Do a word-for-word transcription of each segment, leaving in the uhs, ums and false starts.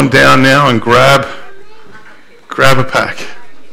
down now and grab grab a pack.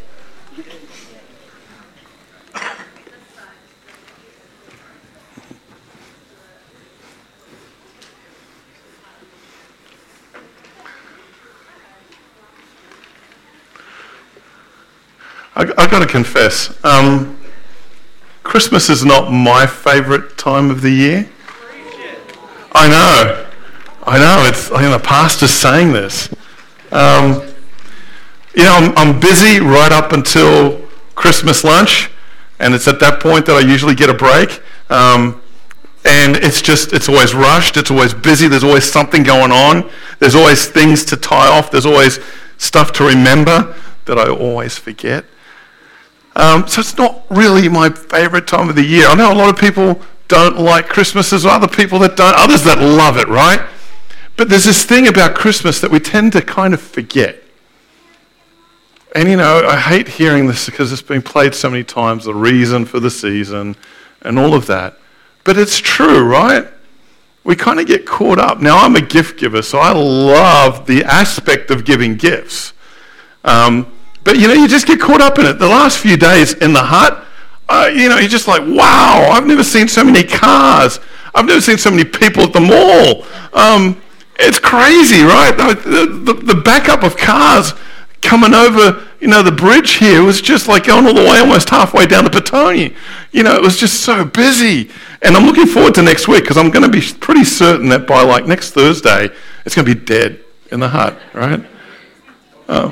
I, I got to confess, um, Christmas is not my favourite time of the year. I know, I know. It's I mean, the pastor's saying this. Um, you know, I'm, I'm busy right up until Christmas lunch, and it's at that point that I usually get a break. Um, and it's just, it's always rushed. It's always busy. There's always something going on. There's always things to tie off. There's always stuff to remember that I always forget. Um, so it's not really my favourite time of the year. I know a lot of people don't like Christmas. There's other people that don't, others that love it, right? But there's this thing about Christmas that we tend to kind of forget. And, you know, I hate hearing this because it's been played so many times, the reason for the season and all of that. But it's true, right? We kind of get caught up. Now, I'm a gift giver, so I love the aspect of giving gifts. Um, but, you know, you just get caught up in it. The last few days in the hut, uh, you know, you're just like, wow, I've never seen so many cars. I've never seen so many people at the mall. Um, it's crazy, right? The, the, the backup of cars coming over, you know, the bridge here was just like going all the way, almost halfway down to Petone. You know, it was just so busy. And I'm looking forward to next week because I'm going to be pretty certain that by like next Thursday, it's going to be dead in the hut, right? Oh.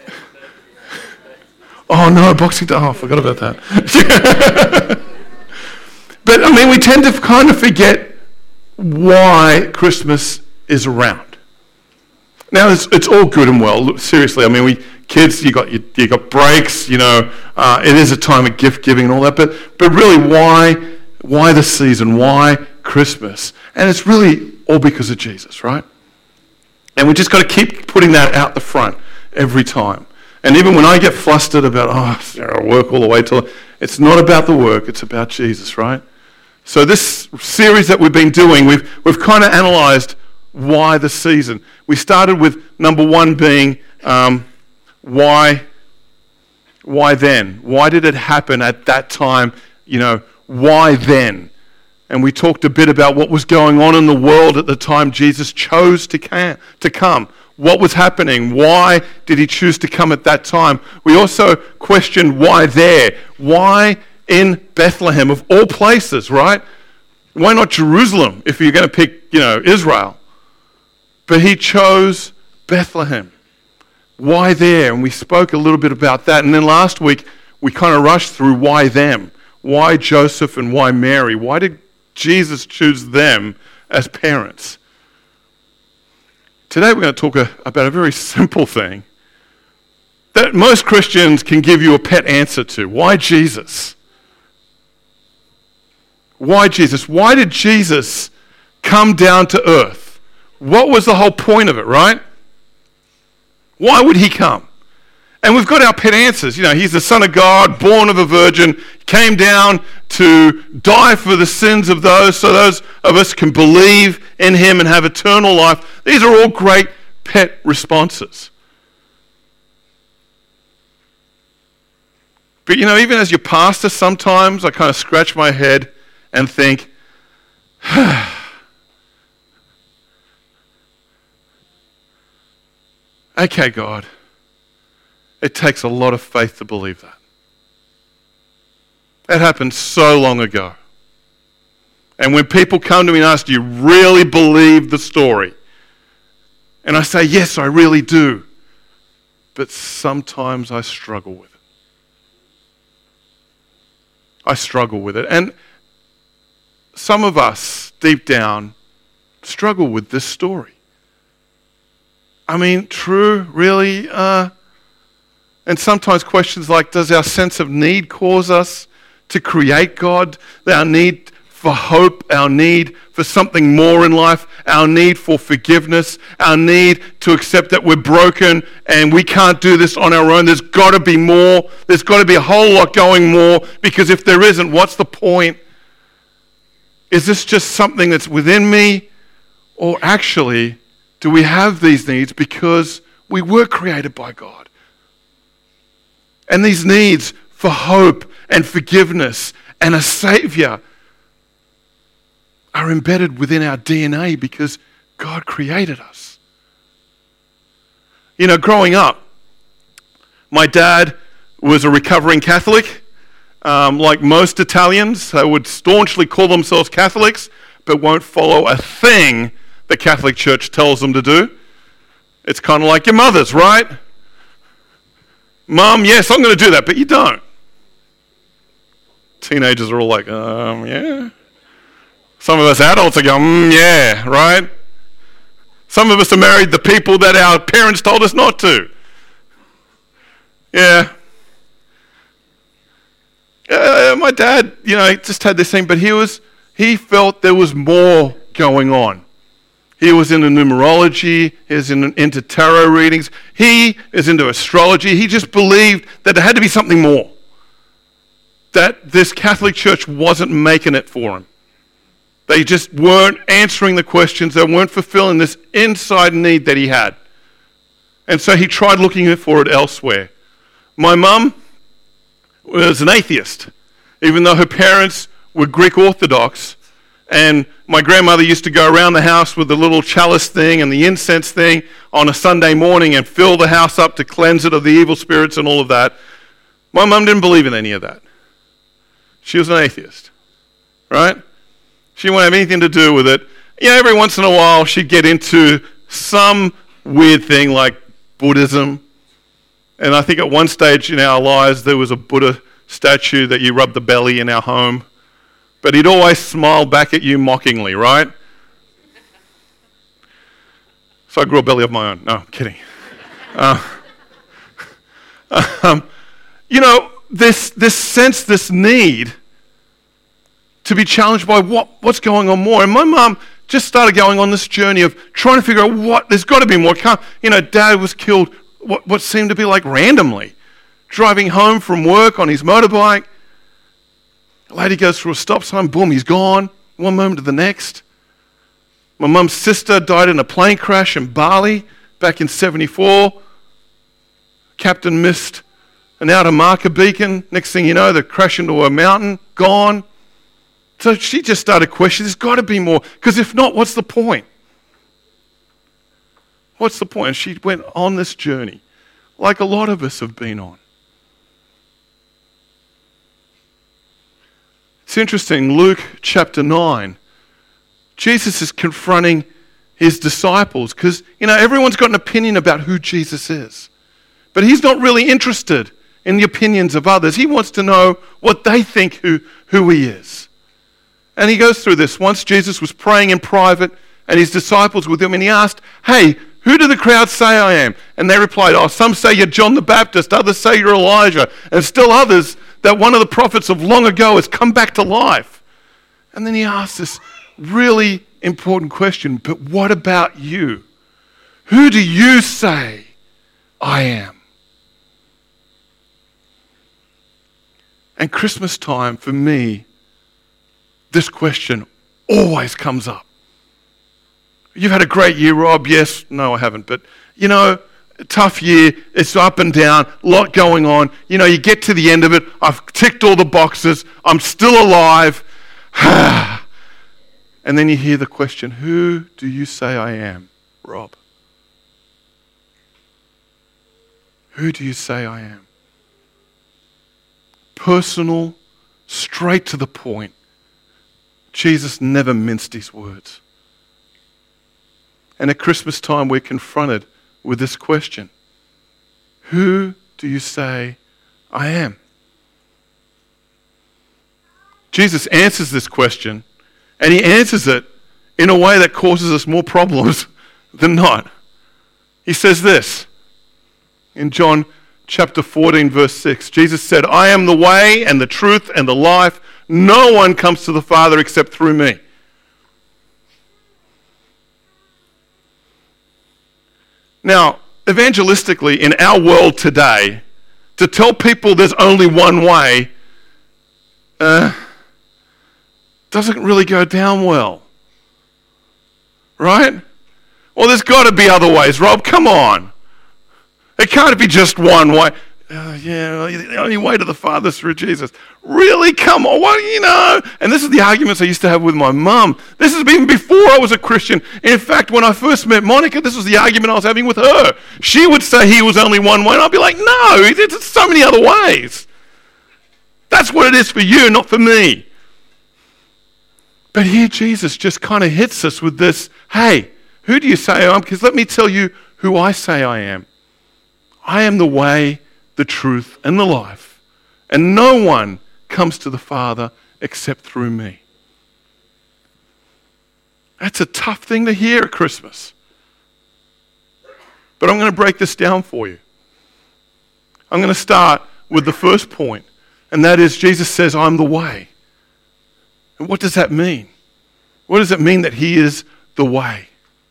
Oh no, Boxing Day. Oh, I forgot about that. But I mean, we tend to kind of forget why Christmas is around. Now, it's, it's all good and well. Look, seriously, I mean, we kids, you got you, you got breaks. You know, uh, it is a time of gift giving and all that. But but really, why why the season? Why Christmas? And it's really all because of Jesus, right? And we just got to keep putting that out the front every time. And even when I get flustered about, oh, I work all the way till, it's not about the work, it's about Jesus, right? So this series that we've been doing, we've we've kind of analysed why the season. We started with number one being, um, why, why then? Why did it happen at that time? You know, why then? And we talked a bit about what was going on in the world at the time Jesus chose to can, to come. What was happening? Why did he choose to come at that time? We also questioned why there? Why in Bethlehem, of all places, right? Why not Jerusalem if you're going to pick, you know, Israel? But he chose Bethlehem. Why there? And we spoke a little bit about that. And then last week, we kind of rushed through why them? Why Joseph and why Mary? Why did Jesus choose them as parents? Today we're going to talk a, about a very simple thing that most Christians can give you a pet answer to. Why Jesus? Why Jesus? Why did Jesus come down to earth? What was the whole point of it, right? Why would he come? And we've got our pet answers. You know, he's the Son of God, born of a virgin, came down to die for the sins of those so those of us can believe in him and have eternal life. These are all great pet responses. But, you know, even as your pastor, sometimes I kind of scratch my head and think, okay, God, it takes a lot of faith to believe that. That happened so long ago. And when people come to me and ask, do you really believe the story? And I say, yes, I really do. But sometimes I struggle with it. I struggle with it. And some of us, deep down, struggle with this story. I mean, true, really? Uh, and sometimes questions like, does our sense of need cause us to create God? Our need for hope, our need for something more in life, our need for forgiveness, our need to accept that we're broken and we can't do this on our own. There's got to be more. There's got to be a whole lot going more, because if there isn't, what's the point? Is this just something that's within me, or actually do we have these needs because we were created by God. And these needs for hope and forgiveness and a Savior are embedded within our D N A because God created us. You know, growing up, my dad was a recovering Catholic. Um, like most Italians, they would staunchly call themselves Catholics, but won't follow a thing the Catholic Church tells them to do. It's kind of like your mothers, right? Mom, yes, I'm going to do that, but you don't. Teenagers are all like, um, yeah. Some of us adults are going, mm, yeah, right? Some of us are married the people that our parents told us not to. Yeah. Uh, my dad, you know, just had this thing, but he was, he felt there was more going on. He was into numerology, he was in, into tarot readings, he is into astrology. He just believed that there had to be something more. That this Catholic Church wasn't making it for him. They just weren't answering the questions, they weren't fulfilling this inside need that he had. And so he tried looking for it elsewhere. My mum was an atheist, even though her parents were Greek Orthodox. And my grandmother used to go around the house with the little chalice thing and the incense thing on a Sunday morning and fill the house up to cleanse it of the evil spirits and all of that. My mum didn't believe in any of that. She was an atheist, right? She wouldn't have anything to do with it. Yeah, every once in a while she'd get into some weird thing like Buddhism. And I think at one stage in our lives there was a Buddha statue that you rubbed the belly in our home. But he'd always smile back at you mockingly, right? So I grew a belly of my own. No, I'm kidding. Uh, um, you know, this this sense, this need to be challenged by what, what's going on more. And my mum just started going on this journey of trying to figure out what, there's got to be more. Can't, you know, Dad was killed what, what seemed to be like randomly, driving home from work on his motorbike. The lady goes through a stop sign, boom, he's gone, one moment to the next. My mum's sister died in a plane crash in Bali back in seventy-four. Captain missed an outer marker beacon. Next thing you know, they crash into a mountain, gone. So she just started questioning, there's got to be more, because if not, what's the point? What's the point? And she went on this journey, like a lot of us have been on. It's interesting, Luke chapter nine, Jesus is confronting his disciples because, you know, everyone's got an opinion about who Jesus is. But he's not really interested in the opinions of others. He wants to know what they think who, who he is. And he goes through this. Once Jesus was praying in private and his disciples with him, and he asked, hey, who do the crowd say I am? And they replied, oh, some say you're John the Baptist, others say you're Elijah, and still others that one of the prophets of long ago has come back to life. And then he asked this really important question, but what about you? Who do you say I am? And Christmas time, for me, this question always comes up. You've had a great year, Rob. Yes, no, I haven't. But, you know, tough year. It's up and down, a lot going on. You know, you get to the end of it. I've ticked all the boxes. I'm still alive. And then you hear the question, who do you say I am, Rob? Who do you say I am? Personal, straight to the point. Jesus never minced his words. And at Christmas time, we're confronted with this question. Who do you say I am? Jesus answers this question, and he answers it in a way that causes us more problems than not. He says this in John chapter fourteen, verse six. Jesus said, I am the way and the truth and the life. No one comes to the Father except through me. Now, evangelistically, in our world today, to tell people there's only one way uh, doesn't really go down well. Right? Well, there's got to be other ways, Rob. Come on. It can't be just one way. Uh, yeah, the only way to the Father is through Jesus. Really? Come on. What, you know? And this is the arguments I used to have with my mum. This is even before I was a Christian. In fact, when I first met Monica, this was the argument I was having with her. She would say he was only one way, and I'd be like, no, there's so many other ways. That's what it is for you, not for me. But here Jesus just kind of hits us with this, hey, who do you say I am? Because let me tell you who I say I am. I am the way, the truth, and the life. And no one comes to the Father except through me. That's a tough thing to hear at Christmas. But I'm going to break this down for you. I'm going to start with the first point, and that is Jesus says, I'm the way. And what does that mean? What does it mean that he is the way?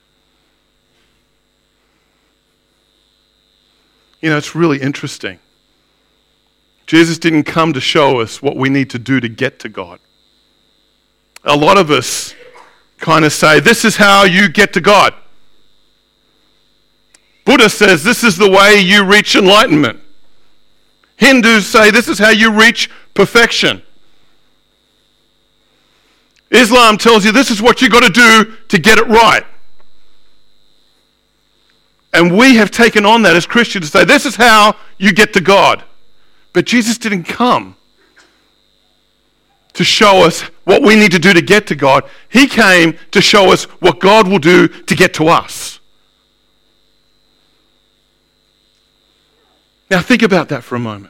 You know, it's really interesting. Jesus didn't come to show us what we need to do to get to God. A lot of us kind of say, this is how you get to God. Buddha says, this is the way you reach enlightenment. Hindus say, this is how you reach perfection. Islam tells you, this is what you've got to do to get it right. And we have taken on that as Christians to say, this is how you get to God. But Jesus didn't come to show us what we need to do to get to God. He came to show us what God will do to get to us. Now think about that for a moment.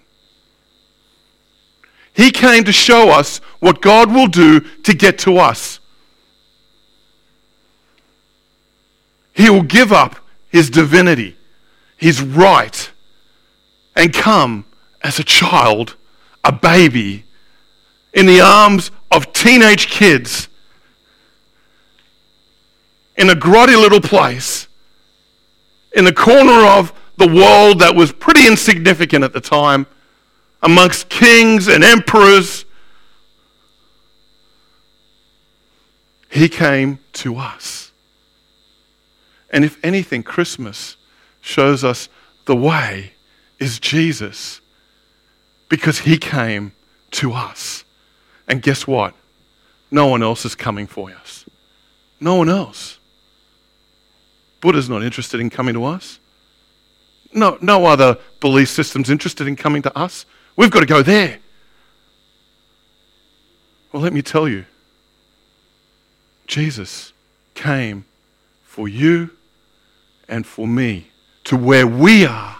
He came to show us what God will do to get to us. He will give up his divinity, his right, and come as a child, a baby, in the arms of teenage kids in a grotty little place in the corner of the world that was pretty insignificant at the time, amongst kings and emperors. He came to us. And if anything, Christmas shows us the way is Jesus, because he came to us. And guess what? No one else is coming for us. No one else. Buddha's not interested in coming to us. No, no other belief system's interested in coming to us. We've got to go there. Well, let me tell you, Jesus came for you and for me to where we are,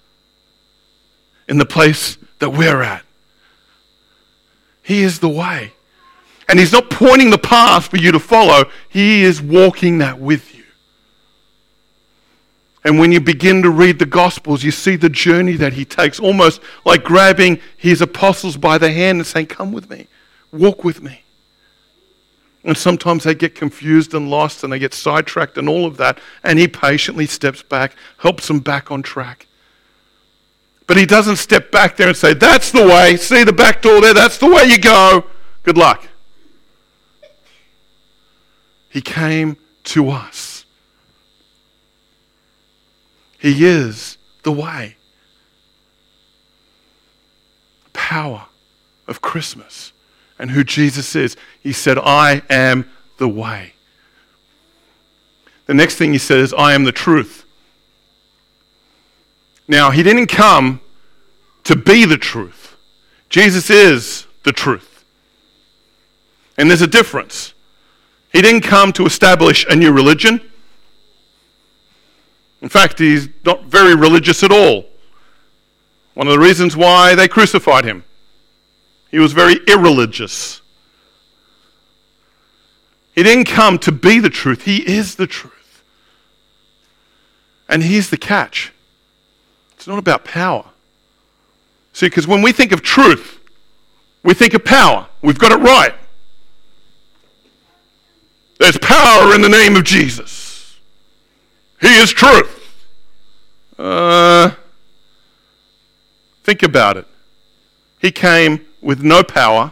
in the place that we're at. He is the way. And he's not pointing the path for you to follow. He is walking that with you. And when you begin to read the Gospels, you see the journey that he takes, almost like grabbing his apostles by the hand and saying, come with me, walk with me. And sometimes they get confused and lost and they get sidetracked and all of that. And he patiently steps back, helps them back on track. But he doesn't step back there and say, that's the way, see the back door there, that's the way you go. Good luck. He came to us. He is the way. Power of Christmas and who Jesus is. He said, I am the way. The next thing he said is, I am the truth. Now, he didn't come to be the truth. Jesus is the truth. And there's a difference. He didn't come to establish a new religion. In fact, he's not very religious at all. One of the reasons why they crucified him. He was very irreligious. He didn't come to be the truth. He is the truth. And here's the catch. It's not about power. See, because when we think of truth, we think of power. We've got it right. There's power in the name of Jesus. He is truth. Uh, think about it. He came with no power.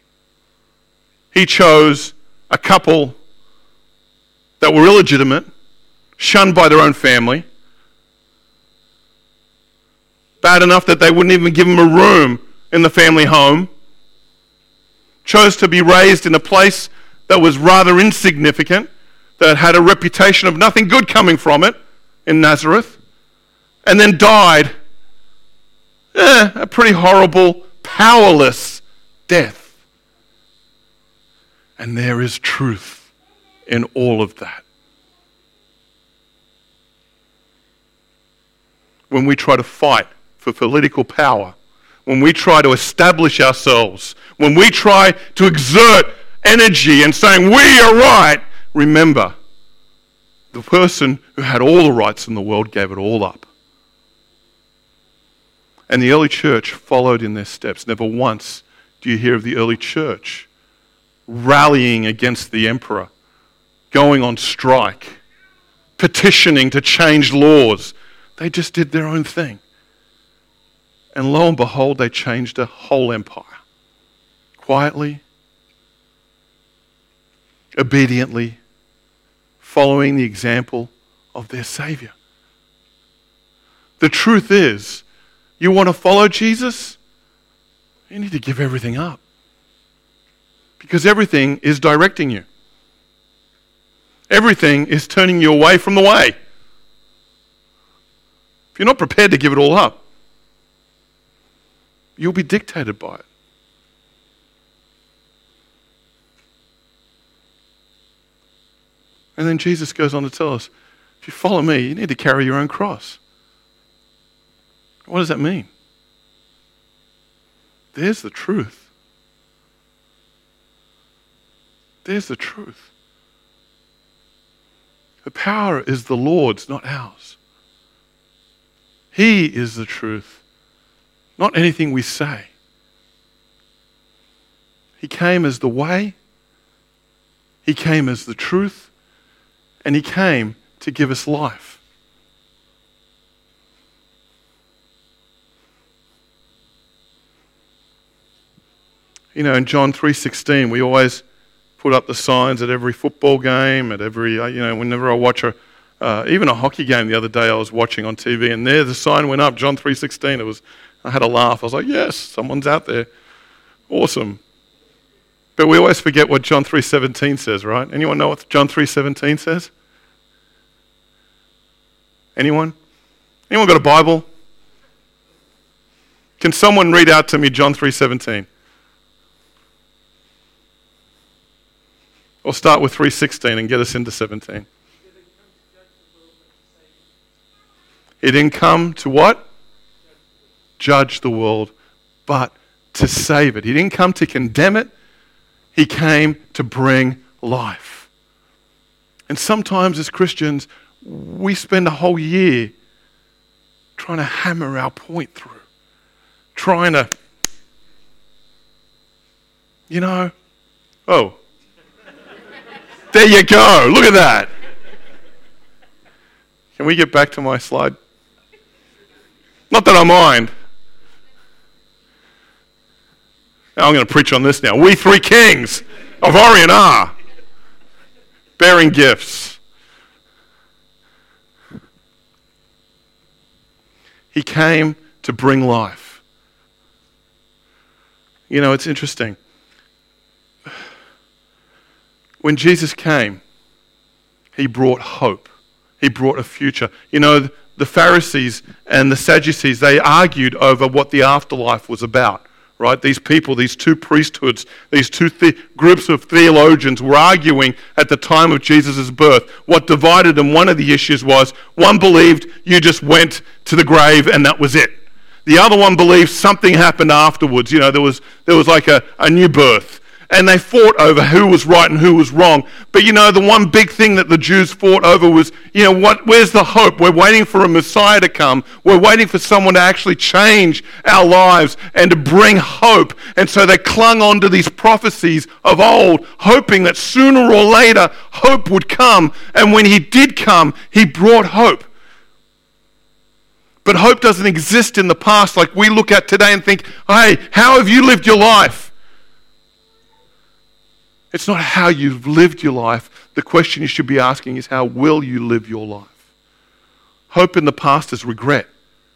He chose a couple that were illegitimate shunned by their own family, bad enough that they wouldn't even give him a room in the family home, chose to be raised in a place that was rather insignificant, that had a reputation of nothing good coming from it in Nazareth, and then died eh, a pretty horrible, powerless death. And there is truth in all of that. When we try to fight for political power, when we try to establish ourselves, when we try to exert energy and saying we are right, remember, the person who had all the rights in the world gave it all up. And the early church followed in their steps. Never once do you hear of the early church rallying against the emperor, going on strike, petitioning to change laws. They just did their own thing. And lo and behold, they changed a whole empire. Quietly, obediently, following the example of their Savior. The truth is, you want to follow Jesus? You need to give everything up. Because everything is directing you. Everything is turning you away from the way. If you're not prepared to give it all up, you'll be dictated by it. And then Jesus goes on to tell us, if you follow me, you need to carry your own cross. What does that mean? There's the truth. There's the truth. The power is the Lord's, not ours. He is the truth, not anything we say. He came as the way, He came as the truth, and He came to give us life. You know, in John three sixteen, we always put up the signs at every football game, at every, you know, whenever I watch a, uh, even a hockey game the other day I was watching on T V, and there the sign went up, John three sixteen. It was, I had a laugh. I was like, yes, someone's out there. Awesome. But we always forget what John three seventeen says, right? Anyone know what John three seventeen says? Anyone? Anyone got a Bible? Can someone read out to me John three seventeen? Or start with three sixteen and get us into seventeen. He didn't come to what? Judge the world, but to save it. He didn't come to condemn it. He came to bring life. And sometimes as Christians, we spend a whole year trying to hammer our point through. Trying to, you know, oh, there you go. Look at that. Can we get back to my slide? Not that I mind. Now I'm going to preach on this now. We three kings of Orient are bearing gifts. He came to bring life. You know, it's interesting. When Jesus came, He brought hope. He brought a future. You know, the Pharisees and the Sadducees, they argued over what the afterlife was about, right? These people, these two priesthoods, these two the- groups of theologians were arguing at the time of Jesus' birth. What divided them, one of the issues was, one believed you just went to the grave and that was it. The other one believed something happened afterwards. You know, there was there was like a, a new birth. And they fought over who was right and who was wrong. But you know, the one big thing that the Jews fought over was, you know, what? Where's the hope? We're waiting for a Messiah to come. We're waiting for someone to actually change our lives and to bring hope. And so they clung on to these prophecies of old, hoping that sooner or later hope would come. And when He did come, He brought hope. But hope doesn't exist in the past like we look at today and think, hey, how have you lived your life? It's not how you've lived your life. The question you should be asking is, how will you live your life? Hope in the past is regret.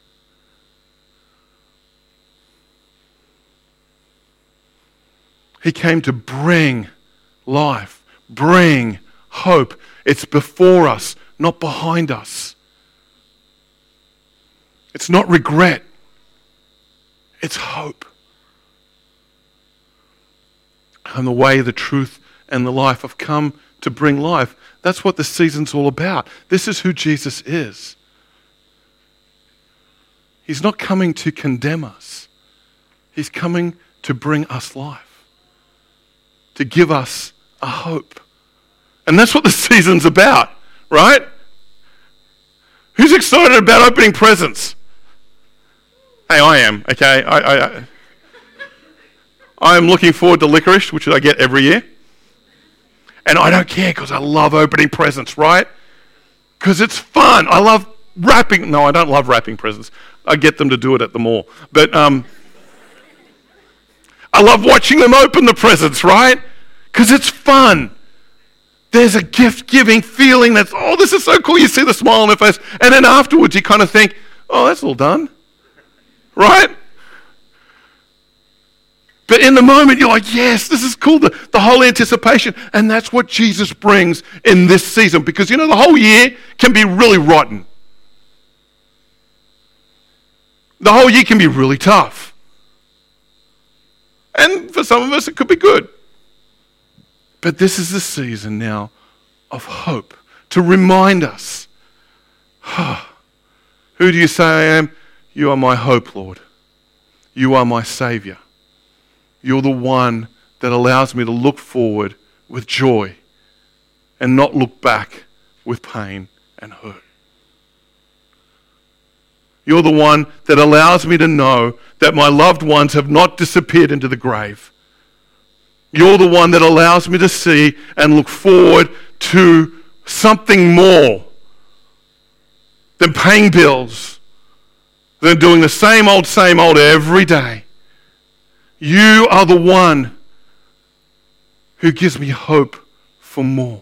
He came to bring life, bring hope. It's before us, not behind us. It's not regret. It's hope. I'm the way, the truth, and the life. I've come to bring life. That's what the season's all about. This is who Jesus is. He's not coming to condemn us. He's coming to bring us life, to give us a hope. And that's what the season's about, right? Who's excited about opening presents? Hey, I am, okay? I, I, I, I am looking forward to licorice, which I get every year. And I don't care because I love opening presents, right? Because it's fun. I love wrapping. No, I don't love wrapping presents. I get them to do it at the mall. But um, I love watching them open the presents, right? Because it's fun. There's a gift-giving feeling that's, oh, this is so cool. You see the smile on their face. And then afterwards you kind of think, oh, that's all done. Right? But in the moment, you're like, yes, this is cool. The, the whole anticipation. And that's what Jesus brings in this season. Because, you know, the whole year can be really rotten. The whole year can be really tough. And for some of us, it could be good. But this is the season now of hope. To remind us, oh, who do you say I am? You are my hope, Lord. You are my Savior. You're the one that allows me to look forward with joy and not look back with pain and hurt. You're the one that allows me to know that my loved ones have not disappeared into the grave. You're the one that allows me to see and look forward to something more than paying bills, than doing the same old, same old every day. You are the one who gives me hope for more.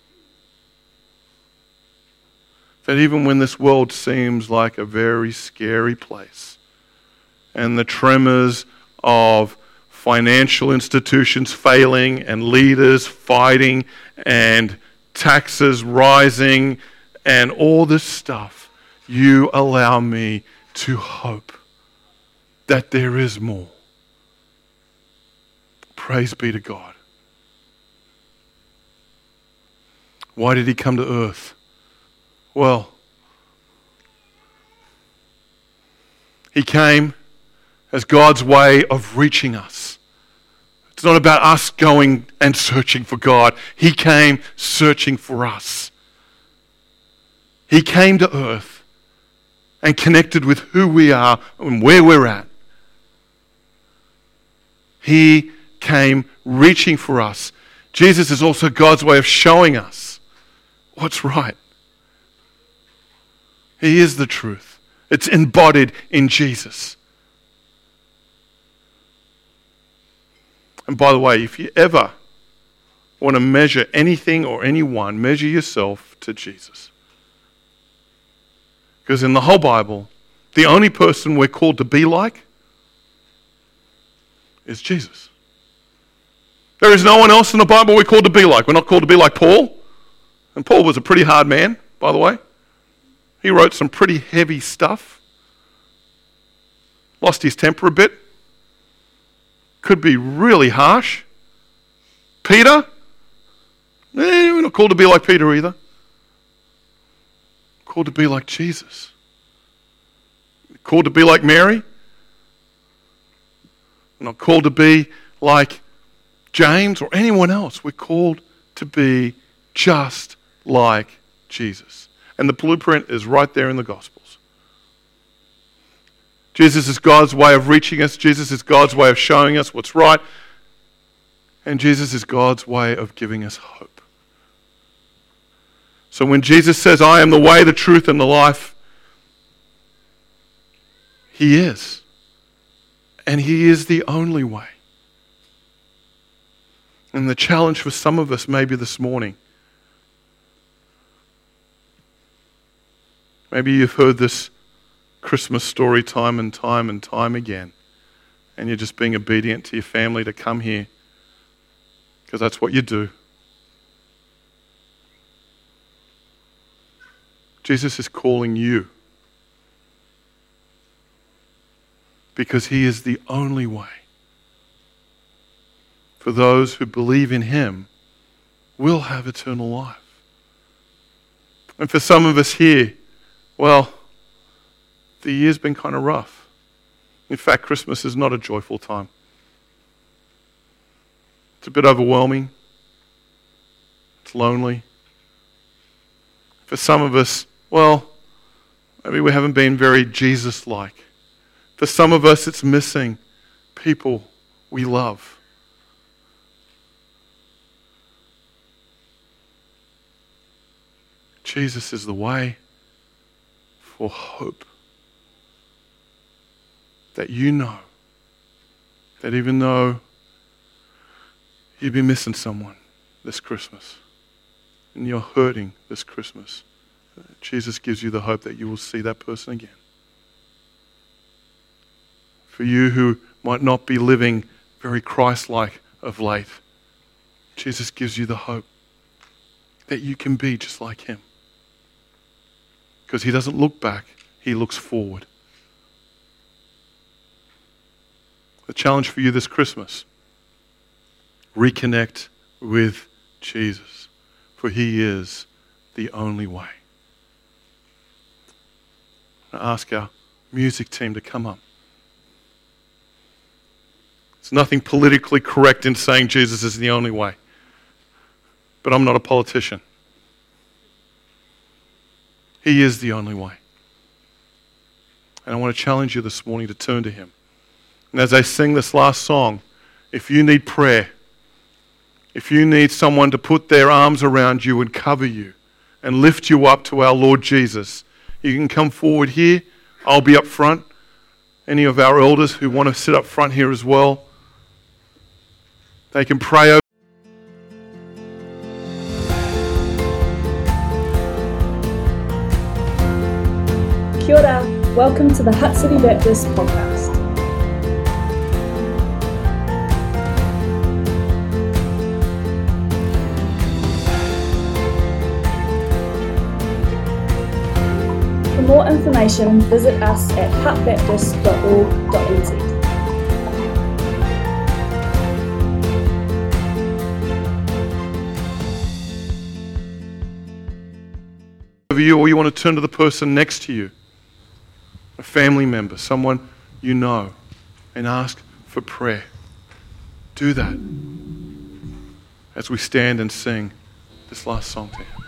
That even when this world seems like a very scary place, and the tremors of financial institutions failing and leaders fighting and taxes rising and all this stuff, you allow me to hope that there is more. Praise be to God. Why did he come to earth? Well, he came as God's way of reaching us. It's not about us going and searching for God. He came searching for us. He came to earth and connected with who we are and where we're at. He came reaching for us. Jesus is also God's way of showing us what's right. He is the truth. It's embodied in Jesus. And by the way, if you ever want to measure anything or anyone, measure yourself to Jesus. Because in the whole Bible, the only person we're called to be like is Jesus. There is no one else in the Bible we're called to be like. We're not called to be like Paul. And Paul was a pretty hard man, by the way. He wrote some pretty heavy stuff. Lost his temper a bit. Could be really harsh. Peter? Eh, we're not called to be like Peter either. Called to be like Jesus. Called to be like Mary. We're not called to be like James or anyone else. We're called to be just like Jesus. And the blueprint is right there in the Gospels. Jesus is God's way of reaching us. Jesus is God's way of showing us what's right. And Jesus is God's way of giving us hope. So when Jesus says, I am the way, the truth, and the life, He is. And He is the only way. And the challenge for some of us maybe this morning, maybe you've heard this Christmas story time and time and time again, and you're just being obedient to your family to come here because that's what you do. Jesus is calling you because he is the only way for those who believe in him will have eternal life. And for some of us here, well, the year's been kind of rough. In fact, Christmas is not a joyful time. It's a bit overwhelming. It's lonely. For some of us, well, maybe we haven't been very Jesus-like. For some of us, it's missing people we love. Jesus is the way for hope. That you know that even though you've been missing someone this Christmas and you're hurting this Christmas, Jesus gives you the hope that you will see that person again. For you who might not be living very Christ-like of late, Jesus gives you the hope that you can be just like him. Because he doesn't look back, he looks forward. The challenge for you this Christmas, reconnect with Jesus, for he is the only way. I ask our music team to come up. There's nothing politically correct in saying Jesus is the only way, but I'm not a politician. He is the only way. And I want to challenge you this morning to turn to him. And as I sing this last song, if you need prayer, if you need someone to put their arms around you and cover you and lift you up to our Lord Jesus, you can come forward here. I'll be up front. Any of our elders who want to sit up front here as well, they can pray over. Kia ora. Welcome to the Hutt City Baptist podcast. For more information, visit us at hutt baptist dot org dot n z. Over you, or you want to turn to the person next to you, a family member, someone you know, and ask for prayer. Do that as we stand and sing this last song to him.